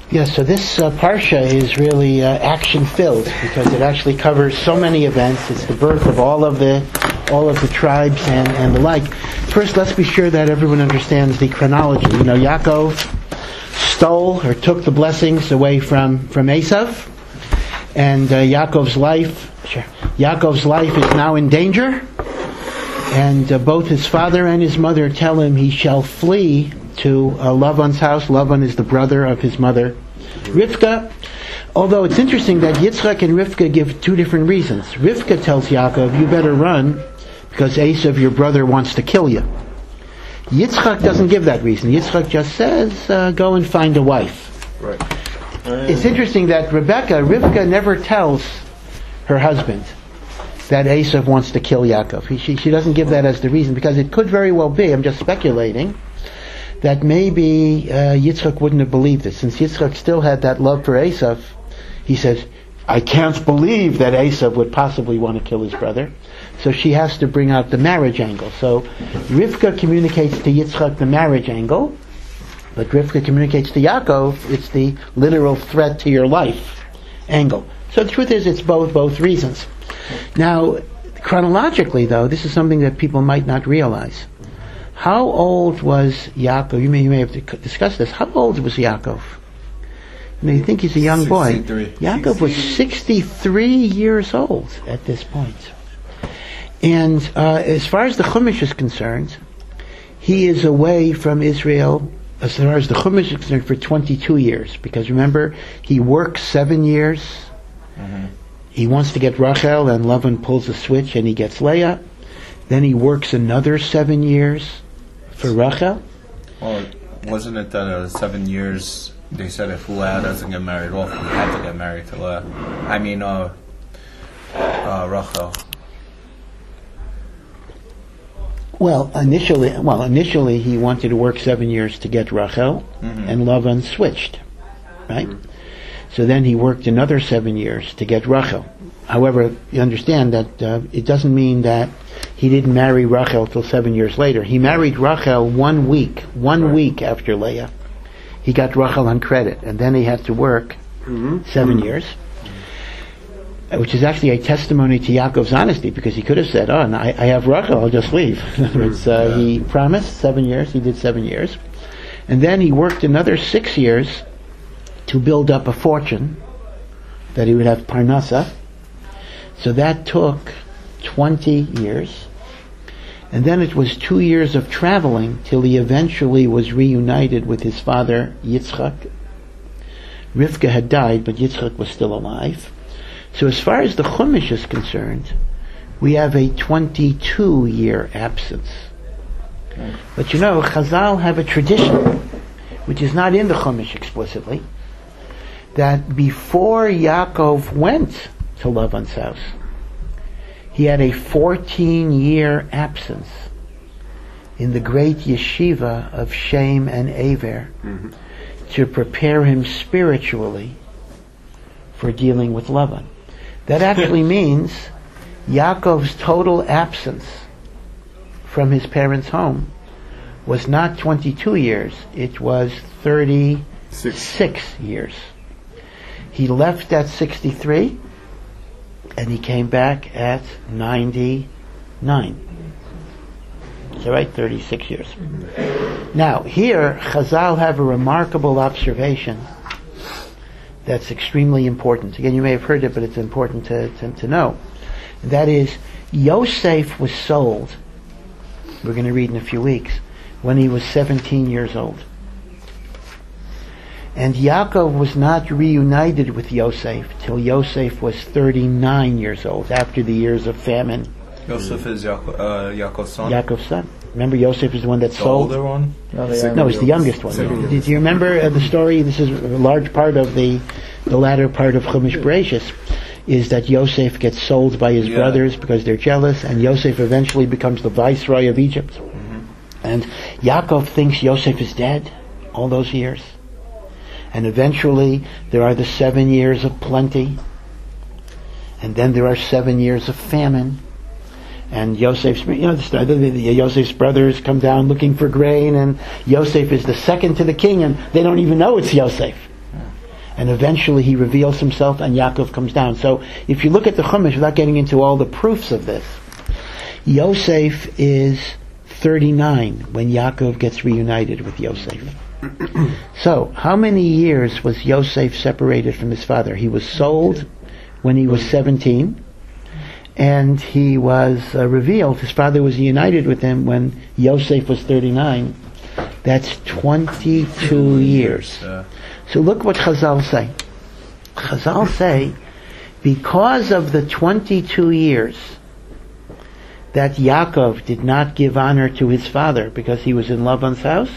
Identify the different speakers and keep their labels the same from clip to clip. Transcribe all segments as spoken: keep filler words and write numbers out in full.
Speaker 1: Yeah, so this uh, Parsha is really uh, action-filled because it actually covers so many events. It's the birth of all of the all of the tribes and, and the like. First, let's be sure that everyone understands the chronology. You know, Yaakov stole or took the blessings away from, from Esav, and uh, Yaakov's life, sure, Yaakov's life is now in danger, and uh, both his father and his mother tell him he shall flee to uh, Lavan's house. Lavan is the brother of his mother, Rivka. Although it's interesting that Yitzchak and Rivka give two different reasons. Rivka tells Yaakov, you better run because Esav, your brother, wants to kill you. Yitzchak doesn't give that reason. Yitzchak just says, uh, go and find a wife.
Speaker 2: Right.
Speaker 1: It's interesting that Rebecca, Rivka never tells her husband that Esav wants to kill Yaakov. He, she, she doesn't give that as the reason because it could very well be, I'm just speculating, that maybe uh, Yitzchak wouldn't have believed it. Since Yitzchak still had that love for Esav, he says, I can't believe that Esav would possibly want to kill his brother. So she has to bring out the marriage angle. So Rivka communicates to Yitzchak the marriage angle, but Rivka communicates to Yaakov, it's the literal threat to your life angle. So the truth is, it's both both reasons. Now, chronologically though, this is something that people might not realize. How old was Yaakov? You may, you may have discussed this. How old was Yaakov? I mean, you think he's a young boy. Yaakov was sixty-three years old at this point. And uh, as far as the Chumash is concerned, he is away from Israel, as far as the Chumash is concerned, for twenty-two years. Because remember, he works seven years. Mm-hmm. He wants to get Rachel, and Lavan pulls a switch, and he gets Leah. Then he works another seven years for Rachel.
Speaker 2: Well, wasn't it that uh, seven years, they said if Leah doesn't get married off, he had to get married to Leah. I mean, uh, uh, Rachel.
Speaker 1: Well, initially, well, initially he wanted to work seven years to get Rachel, mm-hmm. and Lavan switched, right? Mm-hmm. So then he worked another seven years to get Rachel. However, you understand that uh, it doesn't mean that he didn't marry Rachel till seven years later. He married Rachel one week, one right. week after Leah. He got Rachel on credit, and then he had to work mm-hmm. seven mm-hmm. years, which is actually a testimony to Yaakov's honesty, because he could have said, oh, no, I, I have Rachel, I'll just leave. In other words, uh, yeah. he promised seven years, he did seven years. And then he worked another six years to build up a fortune, that he would have Parnasa. So that took twenty years. And then it was two years of traveling till he eventually was reunited with his father, Yitzchak. Rivka had died, but Yitzchak was still alive. So as far as the Chumash is concerned, we have a twenty-two year absence. Okay. But you know, Chazal have a tradition, which is not in the Chumash explicitly, that before Yaakov went to Lavan's house, he had a fourteen year absence in the great yeshiva of Shem and Aver mm-hmm. to prepare him spiritually for dealing with Lavan. That actually means Yaakov's total absence from his parents' home was not twenty-two years, it was thirty-six Six. years. He left at sixty-three, and he came back at ninety-nine. So right, thirty-six years. Now, here, Chazal have a remarkable observation that's extremely important. Again, you may have heard it, but it's important to, to, to know. That is, Yosef was sold, we're going to read in a few weeks, when he was seventeen years old. And Yaakov was not reunited with Yosef till Yosef was thirty-nine years old, after the years of famine.
Speaker 2: Yosef is Yaakov, uh, Yaakov's son?
Speaker 1: Yaakov's son. Remember, Yosef is the one that
Speaker 2: the
Speaker 1: sold?
Speaker 2: The older one?
Speaker 1: No, no, it's the youngest one. Did you remember uh, the story? This is a large part of the the latter part of Chumash Bereshis, is that Yosef gets sold by his yeah. brothers because they're jealous, and Yosef eventually becomes the viceroy of Egypt. Mm-hmm. And Yaakov thinks Yosef is dead all those years. And eventually there are the seven years of plenty, and then there are seven years of famine. And Yosef's, you know, the, the, the, Yosef's brothers come down looking for grain, and Yosef is the second to the king, and they don't even know it's Yosef. And eventually he reveals himself and Yaakov comes down. So if you look at the Chumash, without getting into all the proofs of this, Yosef is thirty-nine when Yaakov gets reunited with Yosef. So how many years was Yosef separated from his father? He was sold when he was seventeen, and he was uh, revealed, his father was united with him when Yosef was thirty-nine. That's twenty-two years. So look what Chazal say. Chazal say, because of the twenty-two years that Yaakov did not give honor to his father because he was in Laban's house,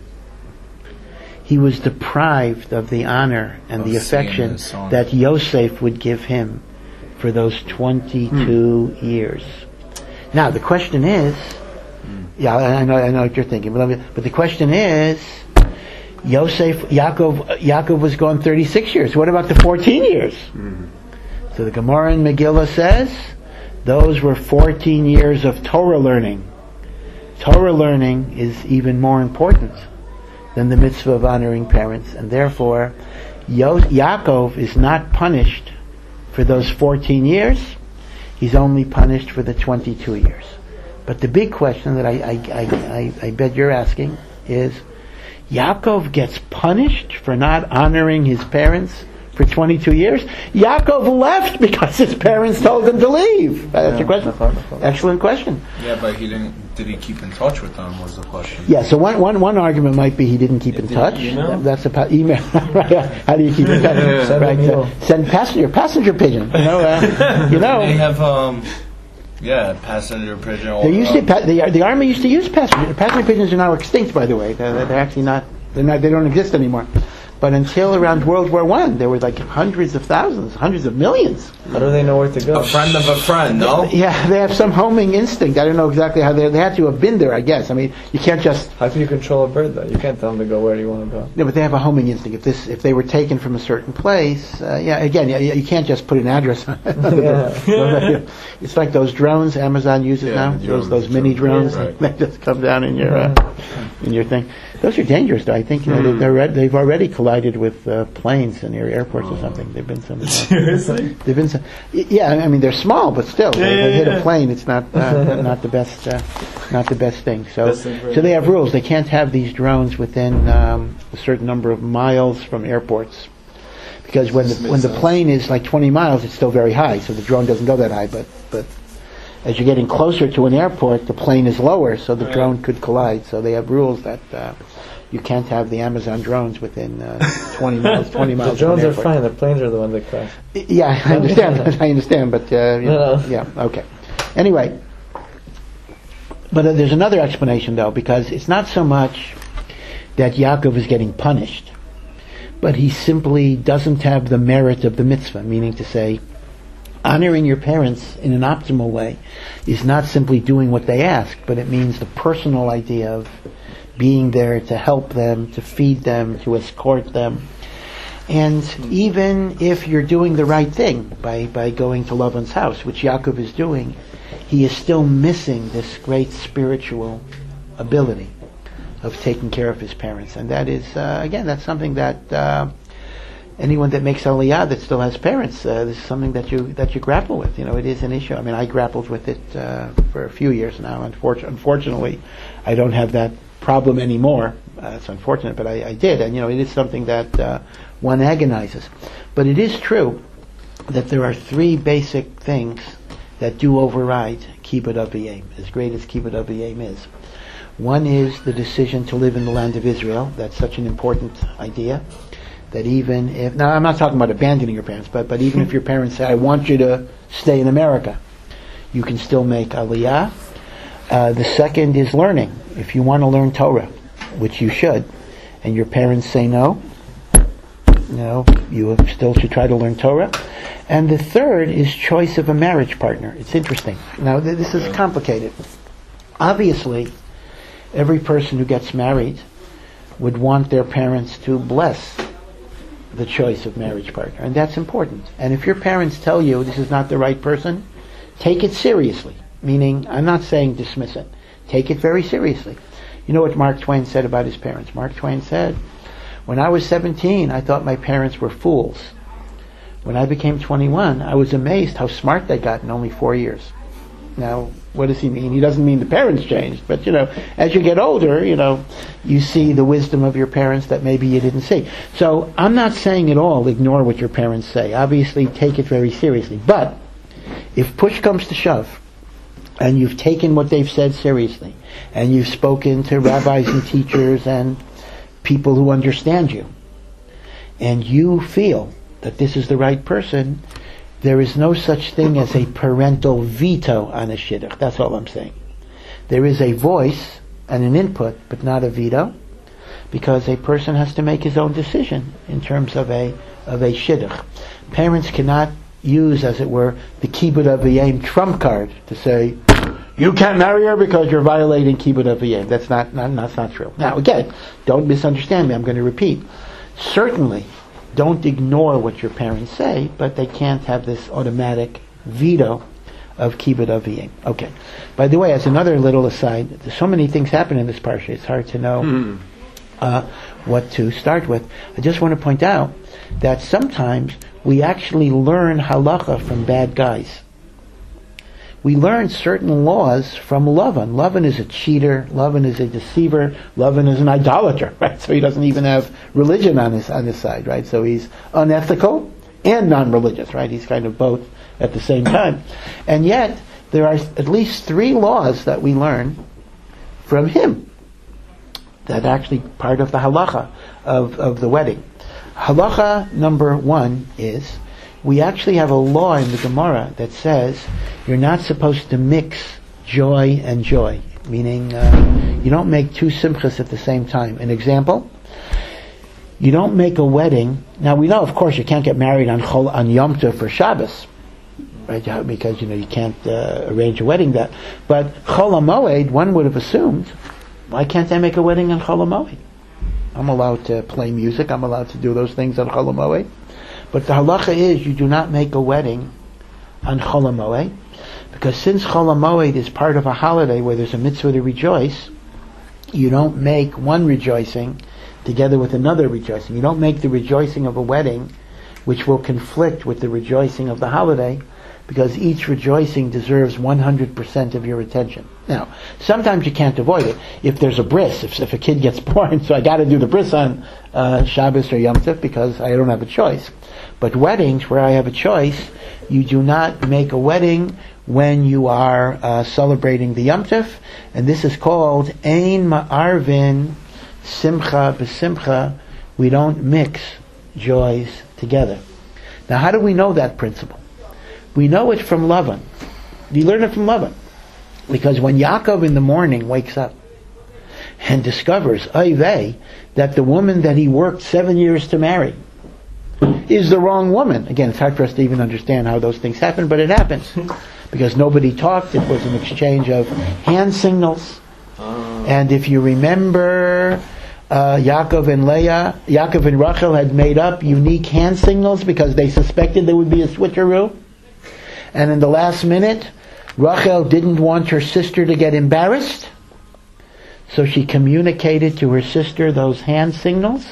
Speaker 1: he was deprived of the honor and the affection that Yosef would give him for those twenty-two hmm. years. Now the question is, yeah, I know, I know what you're thinking, but, me, but the question is, Yosef, Yaakov, Yaakov was gone thirty-six years. What about the fourteen years? Mm-hmm. So the Gemara in Megillah says, those were fourteen years of Torah learning. Torah learning is even more important than the mitzvah of honoring parents, and therefore, Yo- Yaakov is not punished for those fourteen years. He's only punished for the twenty-two years. But the big question that I, I, I, I, I bet you're asking is, Yaakov gets punished for not honoring his parents for twenty-two years? Yaakov left because his parents told him to leave. That's yeah, your question. Excellent question.
Speaker 2: Yeah, but he didn't. Did he keep in touch with them? Was the question.
Speaker 1: Yeah. So one one one argument might be he didn't keep in did touch. Email? That's a pa- email. Right? How do you keep in touch? yeah, right. So send passenger passenger pigeon. You know. Uh, you know.
Speaker 2: They have. Um, Yeah, passenger pigeon.
Speaker 1: They used to, pa- the, the army used to use passenger. Passenger pigeons are now extinct, by the way. They're, they're actually not. They're not. They don't exist anymore. But until around World War One, there were like hundreds of thousands, hundreds of millions.
Speaker 3: How do they know where to go?
Speaker 2: A friend of a friend, no?
Speaker 1: Yeah, they have some homing instinct. I don't know exactly how they. They had to have been there, I guess. I mean, you can't just.
Speaker 3: How can you control a bird though? You can't tell them to go where you want to go.
Speaker 1: No, but they have a homing instinct. If this, if they were taken from a certain place, uh, yeah, again, you, you can't just put an address on it. Yeah. It's like those drones Amazon uses yeah, now. Those those mini drones, right. They just come down in your uh, in your thing. Those are dangerous, though. I think you know mm. they're, they've already collided with uh, planes near airports oh. or something. They've been some. Uh,
Speaker 3: Seriously?
Speaker 1: They've been some. Yeah, I mean they're small, but still, yeah, they, they yeah, hit yeah. a plane. It's not uh, not the best, uh, not the best thing. So, so they have rules. They can't have these drones within um, a certain number of miles from airports, because when the when the plane is like twenty miles, it's still very high. So the drone doesn't go that high, but but. As you're getting closer to an airport, the plane is lower, so the right. drone could collide. So they have rules that uh, you can't have the Amazon drones within uh, twenty miles. Twenty miles.
Speaker 3: The drones are fine. The planes are the ones that crash.
Speaker 1: Yeah, I understand. I understand, but uh, you know, no. yeah, okay. Anyway, but uh, there's another explanation though, because it's not so much that Yaakov is getting punished, but he simply doesn't have the merit of the mitzvah. Meaning to say, honoring your parents in an optimal way is not simply doing what they ask, but it means the personal idea of being there to help them, to feed them, to escort them. And even if you're doing the right thing by, by going to Lavan's house, which Yaakov is doing, he is still missing this great spiritual ability of taking care of his parents. And that is, uh, again, that's something that uh, anyone that makes Aliyah that still has parents, uh, this is something that you that you grapple with. You know, it is an issue. I mean, I grappled with it uh, for a few years now. Unfortunately, unfortunately, I don't have that problem anymore. Uh, it's unfortunate, but I, I did. And, you know, it is something that uh, one agonizes. But it is true that there are three basic things that do override Kibbud Aviyim, as great as Kibbud Aviyim is. One is the decision to live in the land of Israel. That's such an important idea. That even if, now I'm not talking about abandoning your parents, but, but even if your parents say, I want you to stay in America, you can still make Aliyah. Uh, the second is learning. If you want to learn Torah, which you should, and your parents say no, you know, you still should try to learn Torah. And the third is choice of a marriage partner. It's interesting. Now, th- this is complicated. Obviously, every person who gets married would want their parents to bless the choice of marriage partner, and that's important. And if your parents tell you this is not the right person, take it seriously. Meaning, I'm not saying dismiss it. Take it very seriously. You know what Mark Twain said about his parents? Mark Twain said, When I was seventeen, I thought my parents were fools. When I became twenty-one, I was amazed how smart they got in only four years. Now, what does he mean? He doesn't mean the parents changed, but you know, as you get older, you know, you see the wisdom of your parents that maybe you didn't see. So I'm not saying at all ignore what your parents say. Obviously, take it very seriously. But if push comes to shove, and you've taken what they've said seriously, and you've spoken to rabbis and teachers and people who understand you, and you feel that this is the right person, there is no such thing as a parental veto on a shidduch. That's all I'm saying. There is a voice and an input, but not a veto, because a person has to make his own decision in terms of a of a shidduch. Parents cannot use, as it were, the kibbud aviyim trump card to say, you can't marry her because you're violating kibbud aviyim. That's not, not that's not true. Now again, don't misunderstand me. I'm going to repeat. Certainly, don't ignore what your parents say, but they can't have this automatic veto of kibbud aviyim. Okay. By the way, as another little aside, there's so many things happen in this parsha. It's hard to know mm. uh, what to start with. I just want to point out that sometimes we actually learn halacha from bad guys. We learn certain laws from Lavan. Lavan is a cheater. Lavan is a deceiver. Lavan is an idolater, right? So he doesn't even have religion on his on his side, right? So he's unethical and non-religious, right? He's kind of both at the same time. And yet, there are at least three laws that we learn from him that are actually part of the halacha of, of the wedding. Halacha number one is, we actually have a law in the Gemara that says you're not supposed to mix joy and joy, meaning uh, you don't make two simchas at the same time. An example, you don't make a wedding. Now we know, of course, you can't get married on Chol, on Yom Tov for Shabbos, right? Because you know you can't uh, arrange a wedding that. But Chol HaMoed, one would have assumed, why can't I make a wedding on Chol HaMoed? I'm allowed to play music. I'm allowed to do those things on Chol HaMoed. But the halacha is you do not make a wedding on Chol HaMoed, because since Chol HaMoed is part of a holiday where there's a mitzvah to rejoice, you don't make one rejoicing together with another rejoicing. You don't make the rejoicing of a wedding which will conflict with the rejoicing of the holiday, because each rejoicing deserves one hundred percent of your attention. Now, sometimes you can't avoid it. If there's a bris, if, if a kid gets born, so I got to do the bris on uh, Shabbos or Yom Tov because I don't have a choice. But weddings, where I have a choice, you do not make a wedding when you are uh, celebrating the Yom Tov, and this is called Ein Ma'arvin Simcha B'Simcha. We don't mix joys together. Now, how do we know that principle? We know it from Lavan. We learn it from Lavan. Because when Yaakov in the morning wakes up and discovers, oy vey, that the woman that he worked seven years to marry is the wrong woman. Again, it's hard for us to even understand how those things happen, but it happens. Because nobody talked. It was an exchange of hand signals. Oh. And if you remember, uh, Yaakov and Leah, Yaakov and Rachel had made up unique hand signals because they suspected there would be a switcheroo. And in the last minute, Rachel didn't want her sister to get embarrassed, so she communicated to her sister those hand signals.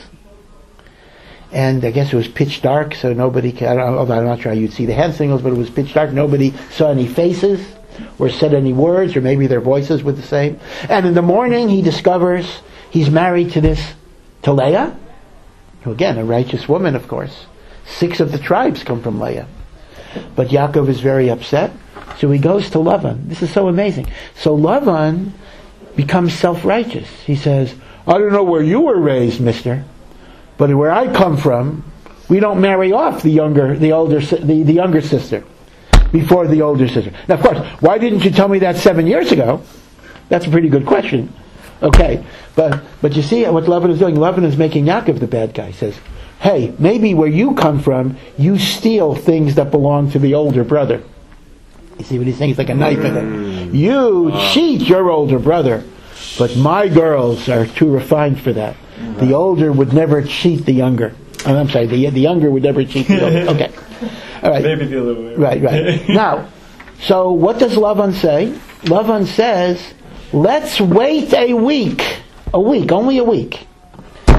Speaker 1: And I guess it was pitch dark, so nobody, although I'm not sure how you'd see the hand signals, but it was pitch dark. Nobody saw any faces or said any words, or maybe their voices were the same. And in the morning, he discovers he's married to this, to Leah, who again, a righteous woman, of course. Six of the tribes come from Leah. But Yaakov is very upset, so he goes to Lavan. This is so amazing. So Lavan becomes self-righteous. He says, I don't know where you were raised, mister, but where I come from, we don't marry off the younger, the older, the, the younger sister before the older sister. Now, of course, why didn't you tell me that seven years ago? That's a pretty good question. Okay, but but you see what Lavan is doing. Lavan is making Yaakov the bad guy. He says, hey, maybe where you come from, you steal things that belong to the older brother. You see what he's saying? It's like a knife in it. You cheat your older brother, but my girls are too refined for that. The older would never cheat the younger. Oh, I'm sorry, the the younger would never cheat the older. Okay. All right.
Speaker 3: Maybe the other way.
Speaker 1: Right, right. Now, so what does Lavan say? Lavan says, let's wait a week. A week, only a week.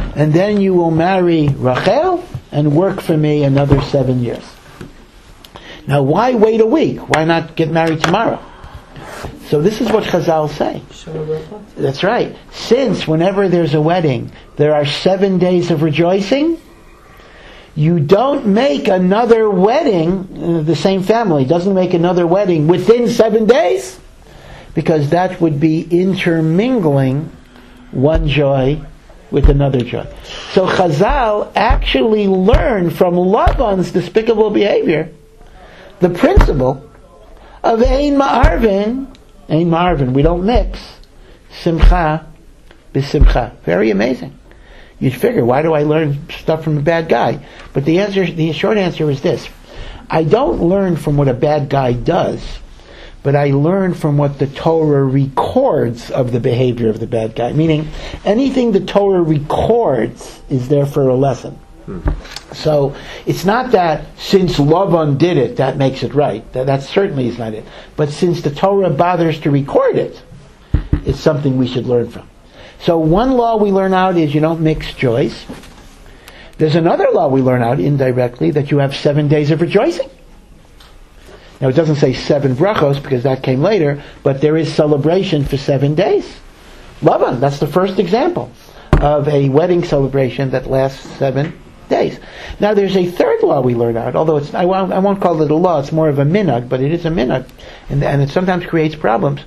Speaker 1: and then you will marry Rachel and work for me another seven years. Now, why wait a week? Why not get married tomorrow? So this is what Chazal say. That's right. Since whenever there's a wedding, there are seven days of rejoicing, you don't make another wedding, uh, the same family doesn't make another wedding within seven days, because that would be intermingling one joy with another joy. So Chazal actually learned from Lavan's despicable behavior the principle of Ein Ma'arvin, Ein Ma'arvin, we don't mix Simcha b'Simcha. Very amazing. You'd figure, why do I learn stuff from a bad guy? But the answer, the short answer is this. I don't learn from what a bad guy does, but I learn from what the Torah records of the behavior of the bad guy. Meaning, anything the Torah records is there for a lesson. Hmm. So, it's not that since Lavan did it, that makes it right. That, that certainly is not it. But since the Torah bothers to record it, it's something we should learn from. So one law we learn out is you don't mix joys. There's another law we learn out indirectly, that you have seven days of rejoicing. Now it doesn't say seven brachos because that came later, but there is celebration for seven days. Lavan, that's the first example of a wedding celebration that lasts seven days. Now there's a third law we learn out, although it's I won't, I won't call it a law, it's more of a minhag, but it is a minhag, and, and it sometimes creates problems.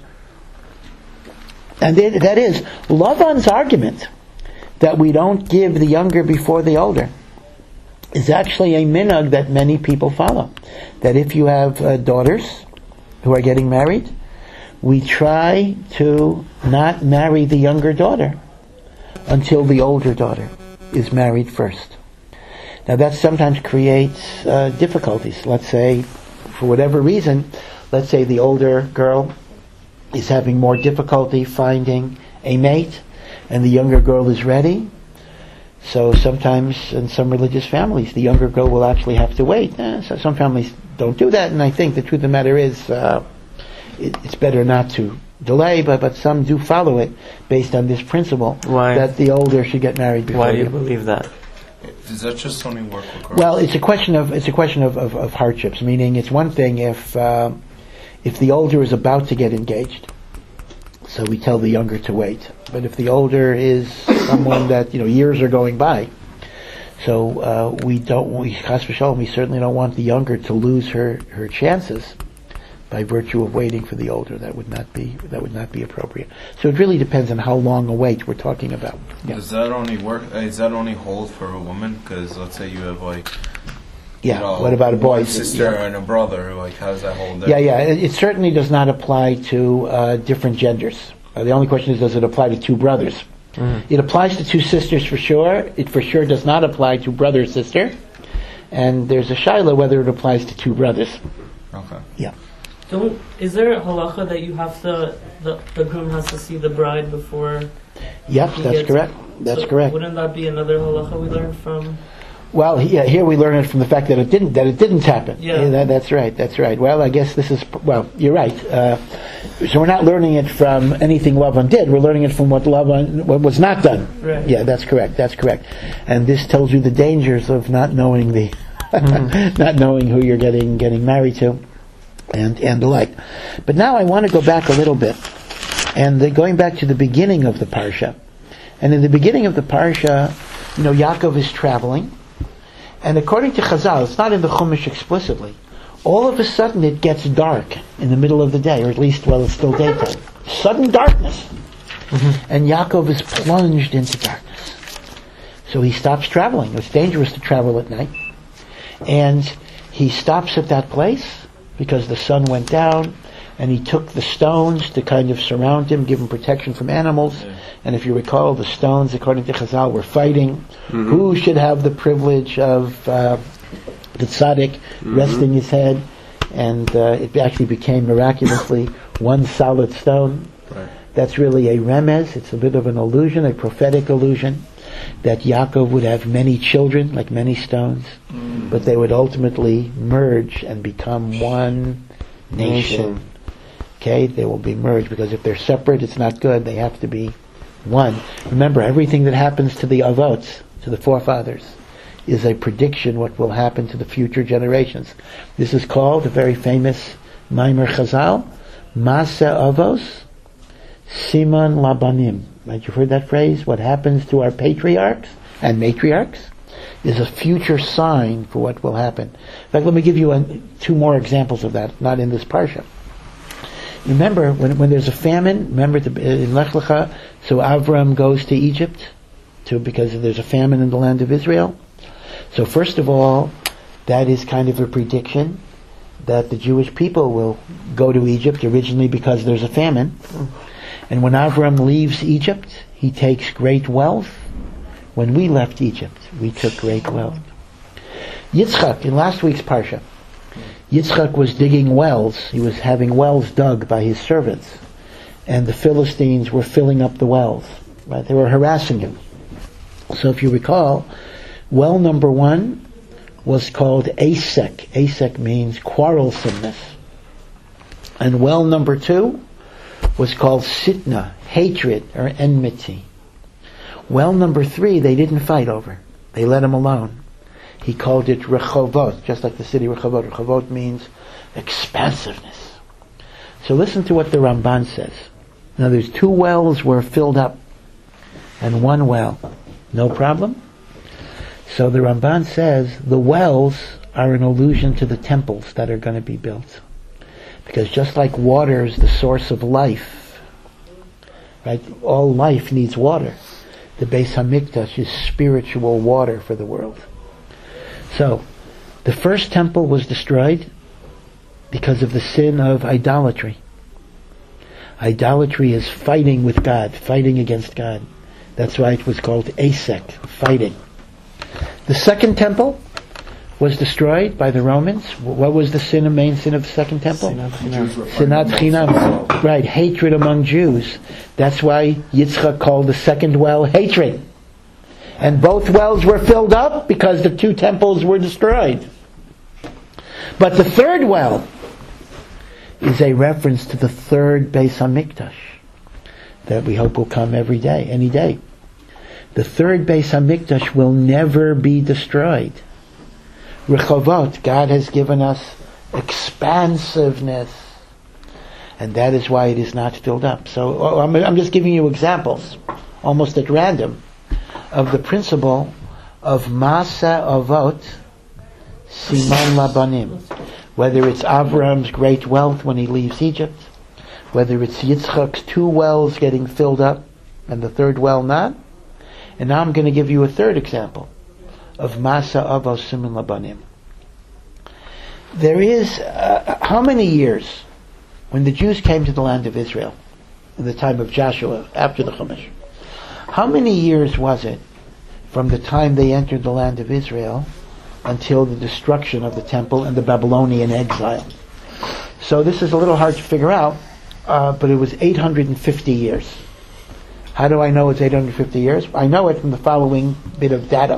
Speaker 1: And it, that is, Lavan's argument that we don't give the younger before the older is actually a minhag that many people follow. That if you have uh, daughters who are getting married, we try to not marry the younger daughter until the older daughter is married first. Now that sometimes creates uh, difficulties. Let's say, for whatever reason, let's say the older girl is having more difficulty finding a mate, and the younger girl is ready. So sometimes in some religious families, the younger girl will actually have to wait. Eh, so some families don't do that, and I think the truth of the matter is uh, it, it's better not to delay, but, but some do follow it based on this principle.
Speaker 3: Why?
Speaker 1: That the older should get married before.
Speaker 3: Why do you
Speaker 1: the,
Speaker 3: believe that?
Speaker 2: Does that just only work with girls?
Speaker 1: Well, it's a question of it's a question of, of, of hardships. Meaning, it's one thing if uh, if the older is about to get engaged, so we tell the younger to wait. But if the older is someone that, you know, years are going by, so uh, we don't, we, chas v'shalom, we certainly don't want the younger to lose her, her chances by virtue of waiting for the older. That would not be that would not be appropriate. So it really depends on how long a wait we're talking about. Yeah.
Speaker 2: Does that only work? Uh, does that only hold for a woman? Because let's say you have like.
Speaker 1: Yeah.
Speaker 2: You know,
Speaker 1: what about a boy?
Speaker 2: One sister
Speaker 1: yeah.
Speaker 2: and a brother. Like, how does that hold? There?
Speaker 1: Yeah, yeah. It, it certainly does not apply to uh, different genders. Uh, the only question is, does it apply to two brothers? Mm-hmm. It applies to two sisters for sure. It for sure does not apply to brother sister. And there's a shaila whether it applies to two brothers.
Speaker 2: Okay.
Speaker 1: Yeah.
Speaker 4: Don't, is there a halacha that you have to, the, the groom has to see the bride before?
Speaker 1: Yep, that's correct. That's
Speaker 4: so
Speaker 1: correct.
Speaker 4: Wouldn't that be another halacha we learned from?
Speaker 1: Well, yeah, here we learn it from the fact that it didn't that it didn't happen.
Speaker 4: Yeah,
Speaker 1: yeah that, that's right. That's right. Well, I guess this is well. You're right. Uh, so we're not learning it from anything Lavan did. We're learning it from what Lavan what was not done.
Speaker 4: Right.
Speaker 1: Yeah, that's correct. That's correct. And this tells you the dangers of not knowing the mm. not knowing who you're getting getting married to, and and the like. But now I want to go back a little bit, and the, going back to the beginning of the parsha. And in the beginning of the parsha, you know, Yaakov is traveling. And according to Chazal, it's not in the Chumash explicitly, all of a sudden it gets dark in the middle of the day, or at least while it's still daytime. Sudden darkness. Mm-hmm. And Yaakov is plunged into darkness. So he stops traveling. It's dangerous to travel at night. And he stops at that place because the sun went down, and he took the stones to kind of surround him, give him protection from animals. Yeah. And if you recall, the stones, according to Chazal, were fighting. Mm-hmm. Who should have the privilege of uh, the tzaddik mm-hmm. resting his head? And uh, it actually became miraculously one solid stone. Right. That's really a remez. It's a bit of an illusion, a prophetic illusion, that Yaakov would have many children, like many stones, mm-hmm. but they would ultimately merge and become one nation. nation. Okay, they will be merged, because if they're separate, it's not good. They have to be One, remember, everything that happens to the avot, to the forefathers, is a prediction what will happen to the future generations. This is called, a very famous Maimer Chazal, Masa Avos, Siman Labanim. Right, you've heard that phrase? What happens to our patriarchs and matriarchs is a future sign for what will happen. In fact, let me give you a, two more examples of that, not in this parsha. Remember, when when there's a famine, remember the, in Lech Lecha, so Avram goes to Egypt to because there's a famine in the land of Israel. So first of all, that is kind of a prediction that the Jewish people will go to Egypt originally because there's a famine. And when Avram leaves Egypt, he takes great wealth. When we left Egypt, we took great wealth. Yitzchak, in last week's parsha, Yitzchak was digging wells. He was having wells dug by his servants. And the Philistines were filling up the wells. Right? They were harassing him. So if you recall, well number one was called Asek. Asek means quarrelsomeness. And well number two was called Sitna, hatred or enmity. Well number three, they didn't fight over. They let him alone. He called it Rechovot, just like the city Rechovot. Rechovot means expansiveness. So listen to what the Ramban says. Now there's two wells were filled up, and one well, no problem. So the Ramban says the wells are an allusion to the temples that are going to be built. Because just like water is the source of life, right? All life needs water. The Beis Hamikdash is spiritual water for the world. So, the first temple was destroyed because of the sin of idolatry. Idolatry is fighting with God, fighting against God. That's why it was called Asek, fighting. The second temple was destroyed by the Romans. What was the sin, the main sin of the second temple? Sinat Chinam. Right, hatred among Jews. That's why Yitzchak called the second well hatred. And both wells were filled up because the two temples were destroyed. But the third well is a reference to the third Beis Hamikdash that we hope will come every day, any day. The third Beis Hamikdash will never be destroyed. Rechovot, God has given us expansiveness, and that is why it is not filled up. So I'm, I'm just giving you examples, almost at random, of the principle of Masa Avot Siman Labanim. Whether it's Avram's great wealth when he leaves Egypt, whether it's Yitzchak's two wells getting filled up and the third well not. And now I'm going to give you a third example of Masa Avot Siman Labanim. There is, uh, how many years when the Jews came to the land of Israel in the time of Joshua after the Chumash? How many years was it from the time they entered the land of Israel until the destruction of the temple and the Babylonian exile? So this is a little hard to figure out, uh, but it was eight hundred fifty years. How do I know it's eight hundred fifty years? I know it from the following bit of data.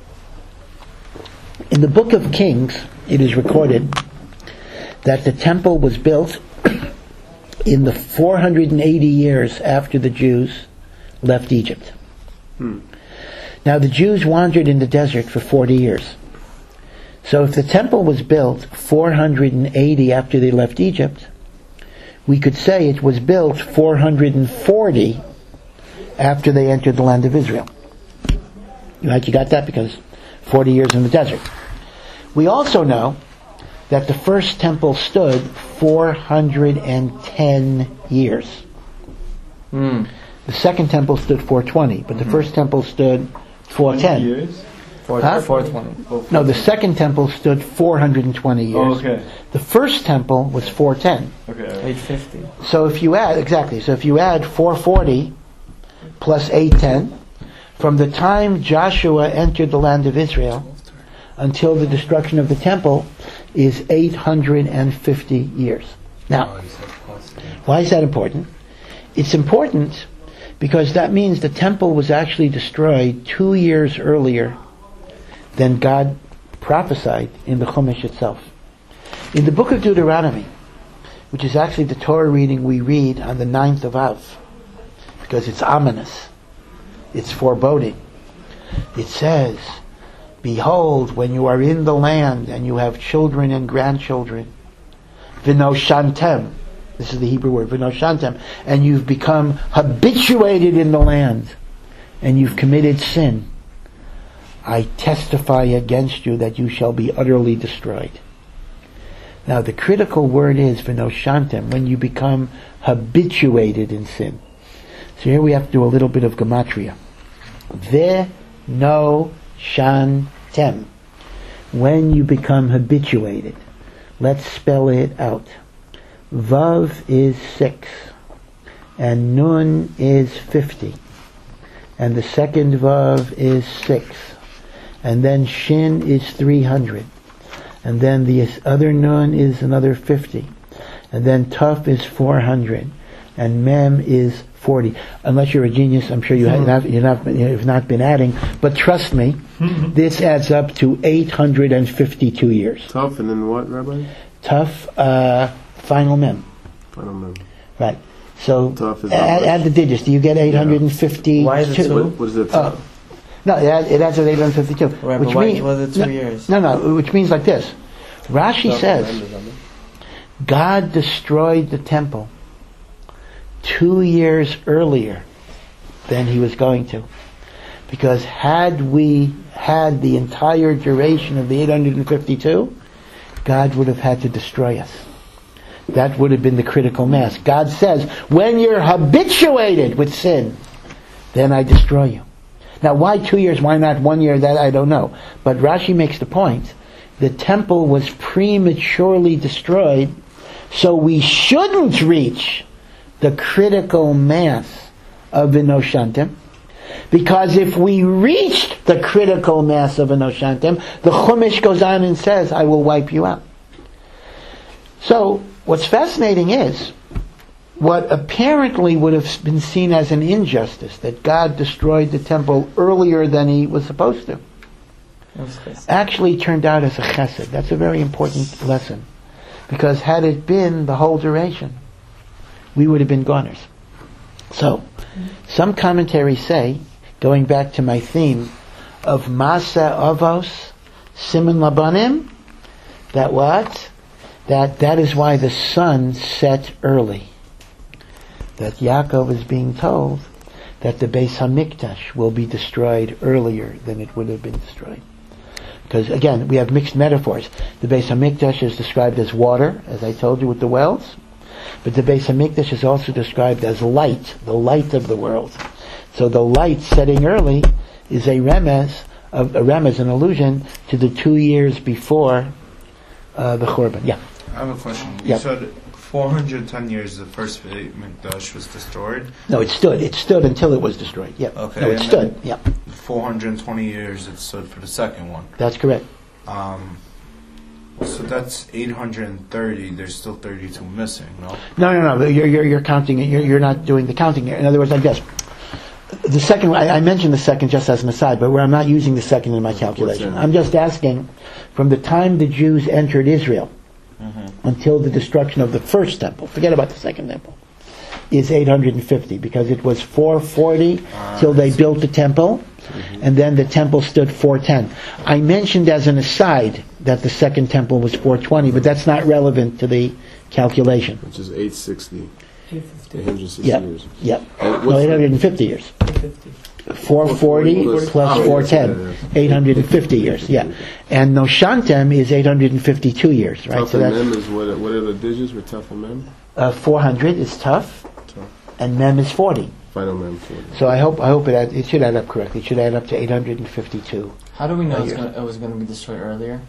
Speaker 1: In the book of Kings, it is recorded that the temple was built in the four hundred eighty years after the Jews left Egypt. Hmm. Now the Jews wandered in the desert for forty years. So if the temple was built four hundred eighty after they left Egypt, we could say it was built four hundred forty after they entered the land of Israel. Right, you got that? Because forty years in the desert. We also know that the first temple stood four hundred ten years. Hmm. The second temple stood four twenty, but the mm-hmm. first temple stood four ten.
Speaker 3: Years? Four,
Speaker 1: huh?
Speaker 3: four twenty.
Speaker 1: No, the second temple stood four hundred twenty years.
Speaker 3: Oh, okay.
Speaker 1: The first temple was four ten.
Speaker 3: Okay. eight fifty.
Speaker 1: So if you add, exactly, so if you add four forty plus eight ten, from the time Joshua entered the land of Israel until the destruction of the temple is eight hundred fifty years. Now, why is that important? It's important because that means the temple was actually destroyed two years earlier than God prophesied in the Chumash itself. In the book of Deuteronomy, which is actually the Torah reading we read on the ninth of Av, because it's ominous. It's foreboding. It says, behold, when you are in the land and you have children and grandchildren, v'noshantem, this is the Hebrew word, v'noshantem, and you've become habituated in the land, and you've committed sin, I testify against you that you shall be utterly destroyed. Now the critical word is v'noshantem, when you become habituated in sin. So here we have to do a little bit of gematria. V'noshantem. When you become habituated. Let's spell it out. Vav is six. And Nun is fifty. And the second Vav is six. And then Shin is three hundred. And then the other Nun is another fifty. And then Tuf is four hundred. And Mem is forty. Unless you're a genius, I'm sure you have not, you've not, you've not been adding. But trust me, this adds up to eight hundred fifty-two years.
Speaker 5: Tough, and then what, Rabbi?
Speaker 1: Tough, uh, final Mem.
Speaker 5: Final Mem.
Speaker 1: Right. So
Speaker 5: Tough is
Speaker 1: add, add the digits. Do you get eight hundred fifty-two?
Speaker 3: Why is it two?
Speaker 5: What, what is it?
Speaker 1: Oh. No, it adds, it adds at eight hundred fifty-two.
Speaker 3: Right,
Speaker 1: which
Speaker 3: but why
Speaker 1: means,
Speaker 3: was it two
Speaker 1: no,
Speaker 3: years?
Speaker 1: No, no, which means like this. Rashi says, God destroyed the temple two years earlier than he was going to. Because had we had the entire duration of the eight hundred fifty-two, God would have had to destroy us. That would have been the critical mass. God says, when you're habituated with sin, then I destroy you. Now why two years, why not one year, that I don't know. But Rashi makes the point, the temple was prematurely destroyed, so we shouldn't reach the critical mass of Vinoshantem, because if we reached the critical mass of Vinoshantem, the Chumash goes on and says, I will wipe you out. So, what's fascinating is, what apparently would have been seen as an injustice, that God destroyed the temple earlier than he was supposed to, actually turned out as a chesed. That's a very important lesson. Because had it been the whole duration, we would have been goners. So, some commentaries say, going back to my theme of Masa Avos, Siman Labanim, that what? That that is why the sun set early. That Yaakov is being told that the Beis Hamikdash will be destroyed earlier than it would have been destroyed. Because again, we have mixed metaphors. The Beis Hamikdash is described as water, as I told you with the wells. But the Beis Hamikdash is also described as light, the light of the world. So the light setting early is a remez, a, a remez, an allusion to the two years before uh, the Churban. Yeah.
Speaker 2: I have a question. You
Speaker 1: Yep.
Speaker 2: said four hundred ten years the first Beit Mikdash was destroyed.
Speaker 1: No, it stood. It stood until it was destroyed. Yeah.
Speaker 2: Okay,
Speaker 1: No, it
Speaker 2: and
Speaker 1: stood.
Speaker 2: then-
Speaker 1: Yeah.
Speaker 2: four hundred twenty years it stood for the second one.
Speaker 1: That's correct.
Speaker 2: Um, so that's eight hundred thirty. There's still thirty-two missing, no?
Speaker 1: No, no, no. You're you're, you're counting. You're you're not doing the counting here. In other words, I guess the second. I, I mentioned the second just as an aside, but where I'm not using the second in my calculation.
Speaker 5: that?
Speaker 1: I'm just asking, from the time the Jews entered Israel
Speaker 2: Mm-hmm.
Speaker 1: until the destruction of the first temple. Forget about the second temple. Is eight hundred fifty, because it was four forty till they built the temple, and then the temple stood four ten. I mentioned as an aside that the second temple was four twenty, but that's not relevant to the calculation.
Speaker 5: Which is eight sixty.
Speaker 4: eight fifty.
Speaker 5: eight hundred sixty
Speaker 1: Yep.
Speaker 5: years.
Speaker 1: Yep.
Speaker 5: And
Speaker 1: No,
Speaker 5: what's
Speaker 1: eight
Speaker 5: the-
Speaker 1: hundred fifty years.
Speaker 4: eight fifty.
Speaker 1: four forty
Speaker 5: plus-
Speaker 1: plus
Speaker 5: oh,
Speaker 1: four
Speaker 5: yes,
Speaker 1: ten.
Speaker 5: yeah, yeah.
Speaker 1: eight hundred fifty years, yeah. And Noshantem is eight hundred fifty-two years, right?
Speaker 5: Tough
Speaker 1: So
Speaker 5: and
Speaker 1: that's
Speaker 5: Mem is what? What are the digits for Tough and Mem?
Speaker 1: uh, four hundred is tough,
Speaker 5: Tough.
Speaker 1: and Mem is forty.
Speaker 5: Final Mem forty.
Speaker 1: So I hope I hope it add, it should add up correctly. It should add up to eight hundred fifty-two.
Speaker 3: How do we know
Speaker 1: A
Speaker 3: it's
Speaker 1: year.
Speaker 3: gonna, it was going to be destroyed earlier?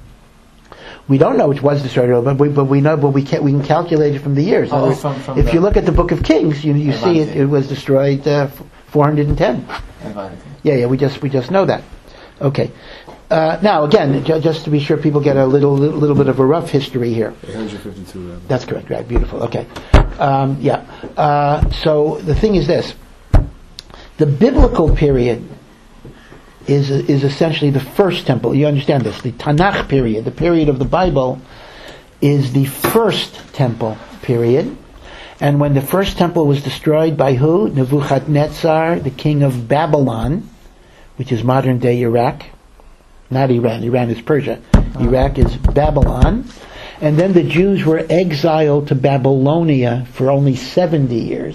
Speaker 1: We don't know which was destroyed earlier, but we, but we know, but we can we can calculate it from the years. In other
Speaker 3: Oh,
Speaker 1: words,
Speaker 3: from, from
Speaker 1: if
Speaker 3: the
Speaker 1: you look at the Book of Kings, you you see it, it was destroyed uh, four hundred ten.
Speaker 3: Advantage.
Speaker 1: Yeah, yeah, we just we just know that. Okay. Uh, now again, ju- just to be sure people get a little little bit of a rough history here.
Speaker 5: eight hundred fifty-two. Rabbi.
Speaker 1: That's correct, right? Beautiful. Okay. Um, yeah. Uh, so the thing is this: the biblical period is is essentially the first temple. You understand this? The Tanakh period, the period of the Bible, is the first temple period, And when the first temple was destroyed by who? Nebuchadnezzar, the king of Babylon, which is modern day Iraq. Not Iran. Iran is Persia. Oh. Iraq is Babylon. And then the Jews were exiled to Babylonia for only seventy years.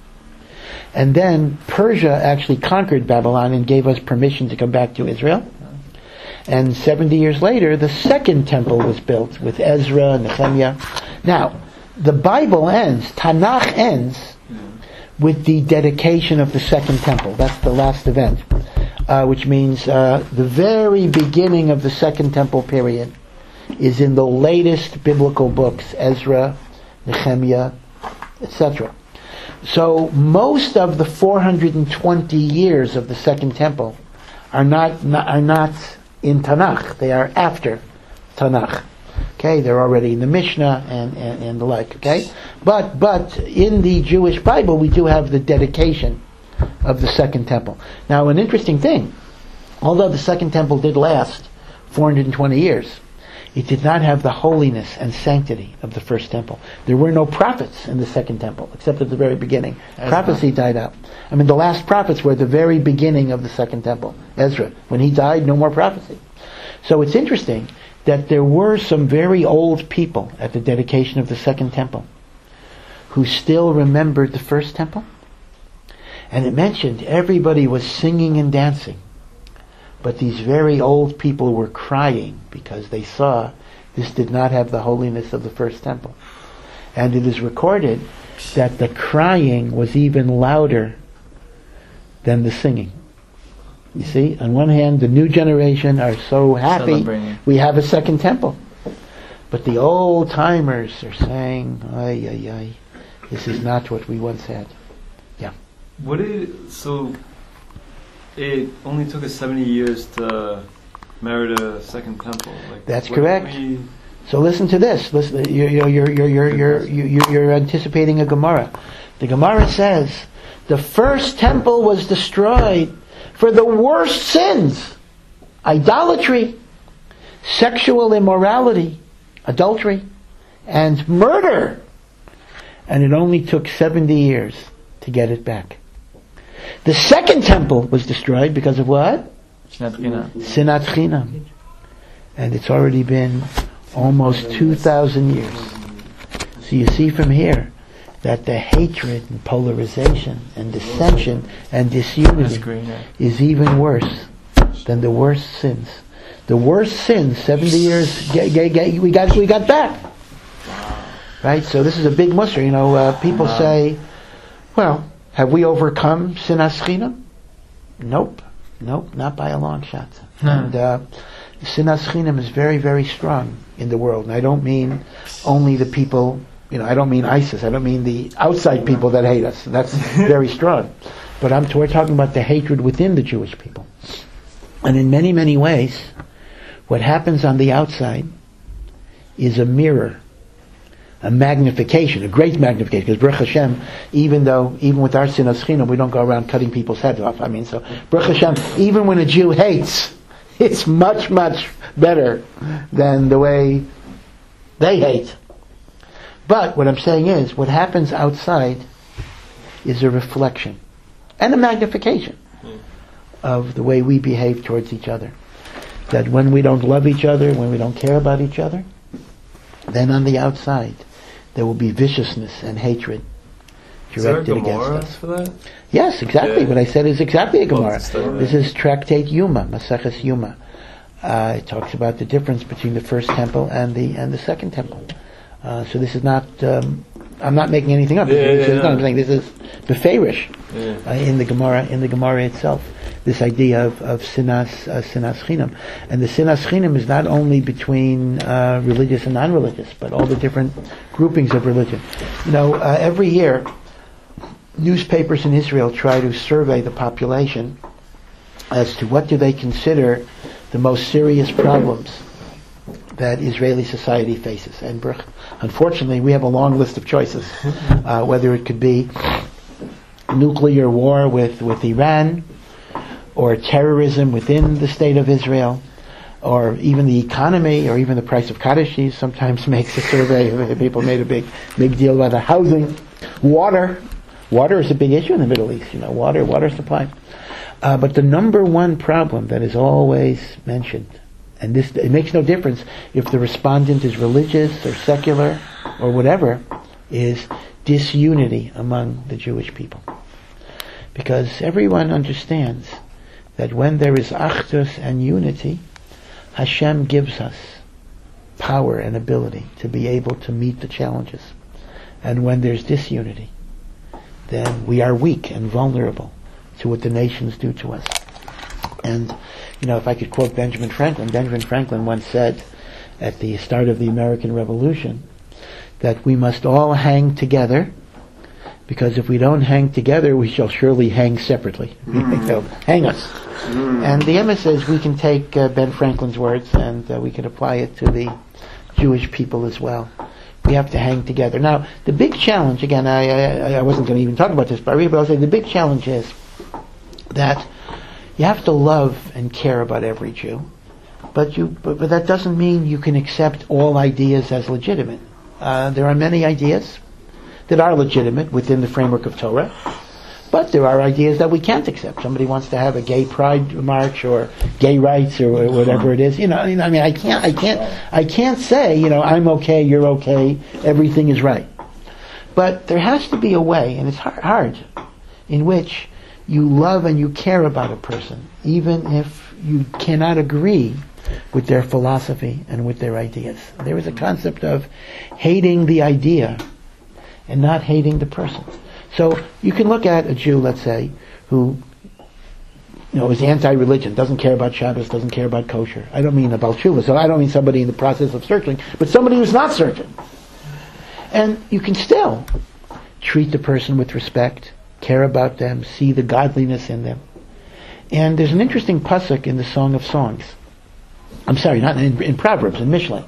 Speaker 1: And then Persia actually conquered Babylon and gave us permission to come back to Israel. And seventy years later, the second temple was built with Ezra and Nehemiah. Now, the Bible ends, Tanakh ends, with the dedication of the second temple. That's the last event, uh, which means uh, the very beginning of the second temple period is in the latest biblical books, Ezra, Nehemiah, et cetera. So most of the four hundred twenty years of the second temple are not, not are not in Tanakh. They are after Tanakh. Okay, they're already in the Mishnah and, and, and the like. Okay, but but in the Jewish Bible we do have the dedication of the second temple. Now, an interesting thing, although the second temple did last four hundred twenty years, it did not have the holiness and sanctity of the first temple. There were no prophets in the second temple, except at the very beginning. Ezra. Prophecy died out. I mean, the last prophets were at the very beginning of the second temple. Ezra. When he died, no more prophecy. So it's interesting that there were some very old people at the dedication of the second temple who still remembered the first temple. And it mentioned everybody was singing and dancing. But these very old people were crying because they saw this did not have the holiness of the first temple. And it is recorded that the crying was even louder than the singing. You see, on one hand, the new generation are so happy we have a second temple. But the old timers are saying, ay, ay, ay, this is not what we once had. Yeah.
Speaker 6: What did, so it only took us seventy years to merit a second temple. Like,
Speaker 1: that's correct. We... So listen to this. Listen, you're you're you're you're you're you're, you're, you're anticipating a Gemara. The Gemara says the first temple was destroyed for the worst sins: idolatry, sexual immorality, adultery, and murder. And it only took seventy years to get it back. The second temple was destroyed because of what?
Speaker 3: Sinat Chinam.
Speaker 1: Sinat Chinam. And it's already been almost two thousand years. So you see from here that the hatred and polarization and dissension and disunity is even worse than the worst sins. The worst sins, seventy years, get, get, get, we got we got back. Right? So this is a big muster. You know, uh, people say, well, have we overcome Sinas Chinam? Nope. Nope, not by a long shot. Hmm. And uh, Sinas Chinam is very, very strong in the world. And I don't mean only the people, you know, I don't mean ISIS. I don't mean the outside people that hate us. That's very strong. But I'm, we're talking about the hatred within the Jewish people. And in many, many ways, what happens on the outside is a mirror, a magnification, a great magnification. Because Baruch Hashem, even though, even with our Sinas Chinam, we don't go around cutting people's heads off. I mean, so Baruch Hashem, even when a Jew hates, it's much, much better than the way they hate. But what I'm saying is, what happens outside is a reflection and a magnification of the way we behave towards each other. That when we don't love each other, when we don't care about each other, then on the outside there will be viciousness and hatred directed against us.
Speaker 6: For that?
Speaker 1: Yes, exactly.
Speaker 6: Yeah.
Speaker 1: What I said is exactly a Gemara.
Speaker 6: Well,
Speaker 1: this is Tractate Yuma, Maseches Yuma. Uh, it talks about the difference between the first temple and the and the second temple. Uh, so this is not. Um, I'm not making anything up.
Speaker 6: Yeah,
Speaker 1: this
Speaker 6: yeah,
Speaker 1: is,
Speaker 6: yeah.
Speaker 1: no, I'm saying this is beferish
Speaker 6: yeah.
Speaker 1: uh, in the Gemara. In the Gemara itself, this idea of of sinas uh, sinas chinam, and the sinas chinam is not only between uh, religious and non-religious, but all the different groupings of religion. You know, uh, every year, newspapers in Israel try to survey the population as to what do they consider the most serious problems that Israeli society faces. And unfortunately, we have a long list of choices. Uh, whether it could be nuclear war with, with Iran, or terrorism within the state of Israel, or even the economy, or even the price of Kaddish. Sometimes makes a survey. People made a big big deal about the housing Water. Water is a big issue in the Middle East, you know, water, water supply. Uh, but the number one problem that is always mentioned, and this, it makes no difference if the respondent is religious or secular or whatever, is disunity among the Jewish people. Because everyone understands that when there is achdus and unity, Hashem gives us power and ability to be able to meet the challenges. And when there's disunity, then we are weak and vulnerable to what the nations do to us. And, you know, if I could quote Benjamin Franklin, Benjamin Franklin once said at the start of the American Revolution that we must all hang together, because if we don't hang together, we shall surely hang separately. Mm. They'll hang us. Mm. And the Emma says we can take uh, Ben Franklin's words and uh, we can apply it to the Jewish people as well. We have to hang together. Now, the big challenge, again, I, I, I wasn't going to even talk about this, but I'll say the big challenge is that you have to love and care about every Jew, but you, but, but that doesn't mean you can accept all ideas as legitimate. Uh, there are many ideas that are legitimate within the framework of Torah, but there are ideas that we can't accept. Somebody wants to have a gay pride march or gay rights or whatever it is. You know, you know, I mean, I can't, I can't, I can't say, you know, I'm okay, you're okay, everything is right. But there has to be a way, and it's hard, hard in which you love and you care about a person, even if you cannot agree with their philosophy and with their ideas. There is a concept of hating the idea and not hating the person. So you can look at a Jew, let's say, who, you know, is anti-religion, doesn't care about Shabbos, doesn't care about kosher. I don't mean about tshuva, so I don't mean somebody in the process of searching, but somebody who's not searching. And you can still treat the person with respect, care about them, see the godliness in them. And there's an interesting pasuk in the Song of Songs. I'm sorry, not in, in Proverbs, in Mishlei.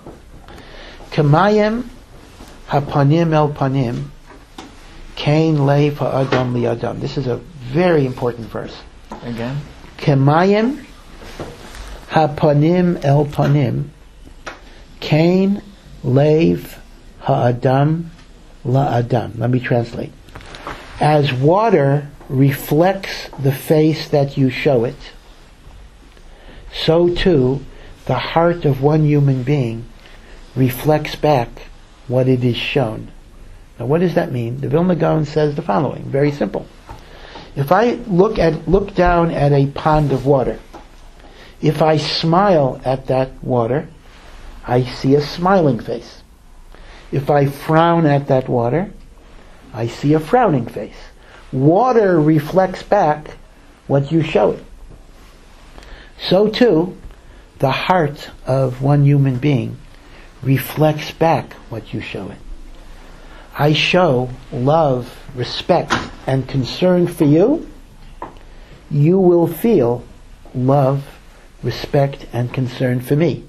Speaker 1: Kamayim hapanim el panim, kain lev ha'adam li adam. This is a very important verse.
Speaker 3: Again?
Speaker 1: Kamayim hapanim el panim, kain lev ha'adam la adam. Let me translate. As water reflects the face that you show it, so too the heart of one human being reflects back what it is shown. Now, what does that mean? The Vilna Gaon says the following, very simple. If I look at look down at a pond of water, if I smile at that water, I see a smiling face. If I frown at that water, I see a frowning face. Water reflects back what you show it. So too, the heart of one human being reflects back what you show it. I show love, respect, and concern for you. You will feel love, respect, and concern for me.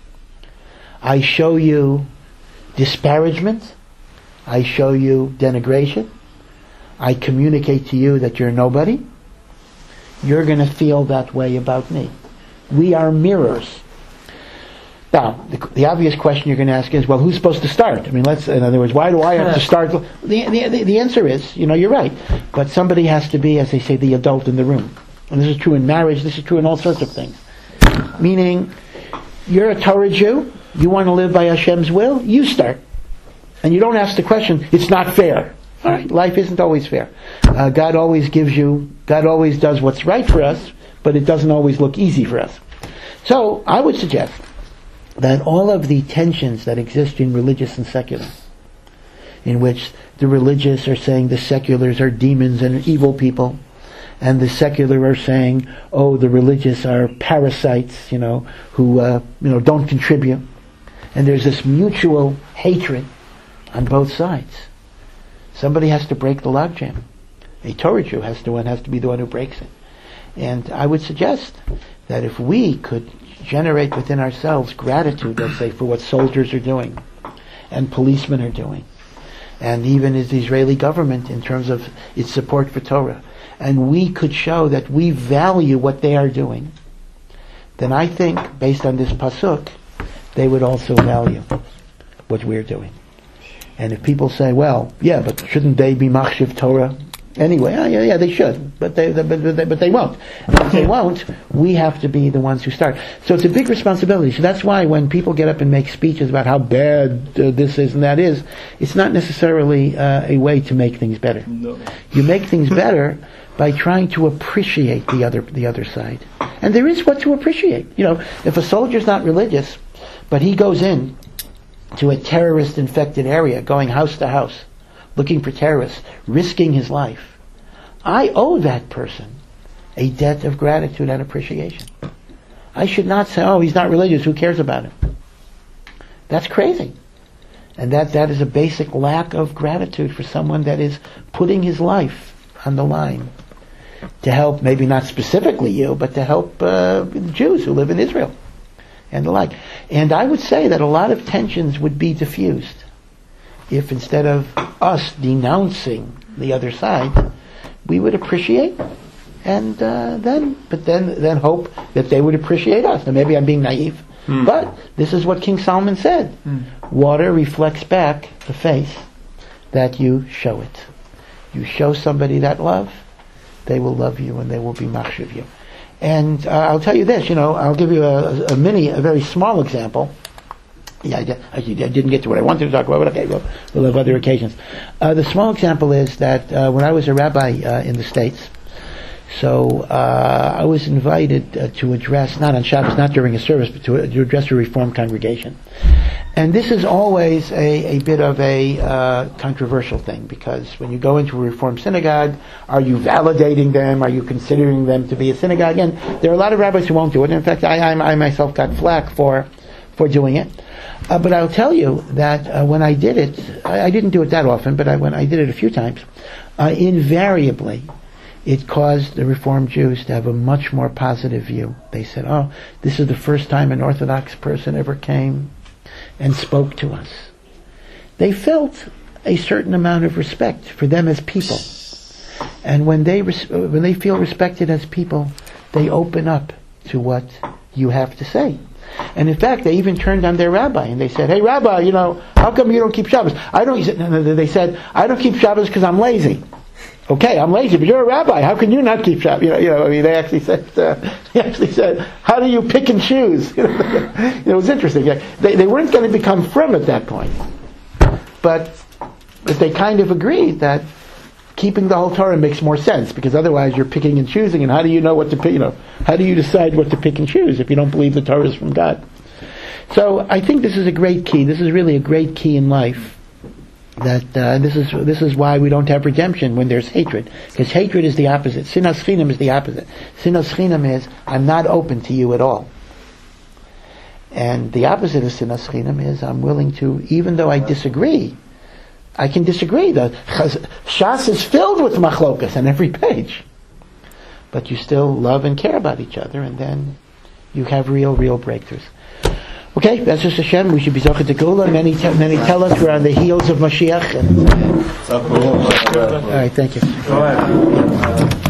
Speaker 1: I show you disparagement. I show you denigration. I communicate to you that you're nobody. You're going to feel that way about me. We are mirrors. Now, the, the obvious question you're going to ask is, well, who's supposed to start? I mean, let's, in other words, why do I have to start? The, the, the answer is, you know, you're right. But somebody has to be, as they say, the adult in the room. And this is true in marriage, this is true in all sorts of things. Meaning, you're a Torah Jew, you want to live by Hashem's will, you start. And you don't ask the question, it's not fair. All right, life isn't always fair. Uh, God always gives you, God always does what's right for us, but it doesn't always look easy for us. So, I would suggest that all of the tensions that exist in religious and secular, in which the religious are saying the seculars are demons and evil people, and the secular are saying, oh, the religious are parasites, you know, who, uh, you know, don't contribute. And there's this mutual hatred on both sides. Somebody has to break the logjam. A Torah Jew has to one has to be the one who breaks it. And I would suggest that if we could generate within ourselves gratitude, let's say, for what soldiers are doing and policemen are doing, and even as the Israeli government in terms of its support for Torah, and we could show that we value what they are doing, then I think, based on this pasuk, they would also value what we're doing. And if people say, well, yeah, but shouldn't they be machshiv Torah anyway? Oh, yeah, yeah, they should, but they, they, but, they but they won't. And if they won't, we have to be the ones who start. So it's a big responsibility. So that's why when people get up and make speeches about how bad uh, this is and that is, it's not necessarily uh, a way to make things better.
Speaker 6: No.
Speaker 1: You make things better by trying to appreciate the other the other side. And there is what to appreciate. You know, if a soldier's not religious, but he goes in to a terrorist-infected area, going house to house, looking for terrorists, risking his life, I owe that person a debt of gratitude and appreciation. I should not say, oh, he's not religious, who cares about him? That's crazy. And that, that is a basic lack of gratitude for someone that is putting his life on the line to help, maybe not specifically you, but to help uh, Jews who live in Israel and the like. And I would say that a lot of tensions would be diffused if instead of us denouncing the other side, we would appreciate and uh, then, but then, then hope that they would appreciate us. Now maybe I'm being naive, hmm. but this is what King Solomon said. Hmm. Water reflects back the face that you show it. You show somebody that love, they will love you and they will be machshiv you. And uh, I'll tell you this, you know, I'll give you a, a mini, a very small example. Yeah, I, I didn't get to what I wanted to talk about, but okay, we'll, we'll have other occasions. Uh, the small example is that uh, when I was a rabbi uh, in the States, so uh, I was invited uh, to address, not on Shabbos, not during a service, but to, to address a Reformed congregation. And this is always a, a bit of a uh, controversial thing, because when you go into a Reformed synagogue, are you validating them? Are you considering them to be a synagogue? And there are a lot of rabbis who won't do it. In fact, I, I, I myself got flack for for doing it. Uh, but I'll tell you that uh, when I did it, I, I didn't do it that often, but I, when I did it a few times, uh, invariably, it caused the Reformed Jews to have a much more positive view. They said, oh, this is the first time an Orthodox person ever came and spoke to us. They felt a certain amount of respect for them as people. And when they res- when they feel respected as people, they open up to what you have to say. And in fact, they even turned on their rabbi and they said, hey rabbi, you know, how come you don't keep Shabbos? I don't, they said, I don't keep Shabbos because I'm lazy. Okay, I'm lazy, but you're a rabbi. How can you not keep Shabbos? You know, you know. I mean, they actually said, uh, they actually said, how do you pick and choose? You know, it was interesting. They they weren't going to become frum at that point, but but they kind of agreed that keeping the whole Torah makes more sense, because otherwise you're picking and choosing. And how do you know what to pick? You know, how do you decide what to pick and choose if you don't believe the Torah is from God? So I think this is a great key. This is really a great key in life. That uh, this is this is why we don't have redemption when there's hatred, because hatred is the opposite. Sinas chinam is the opposite. Sinas chinam is I'm not open to you at all, and the opposite of sinas chinam is I'm willing to, even though I disagree, I can disagree. The Shas is filled with machlokas on every page, but you still love and care about each other, and then you have real, real breakthroughs. Okay, that's just Hashem. We should be Zocheh to Geula. Many, te- many tell us we're on the heels of Mashiach. And, all right, thank you.
Speaker 6: Go ahead.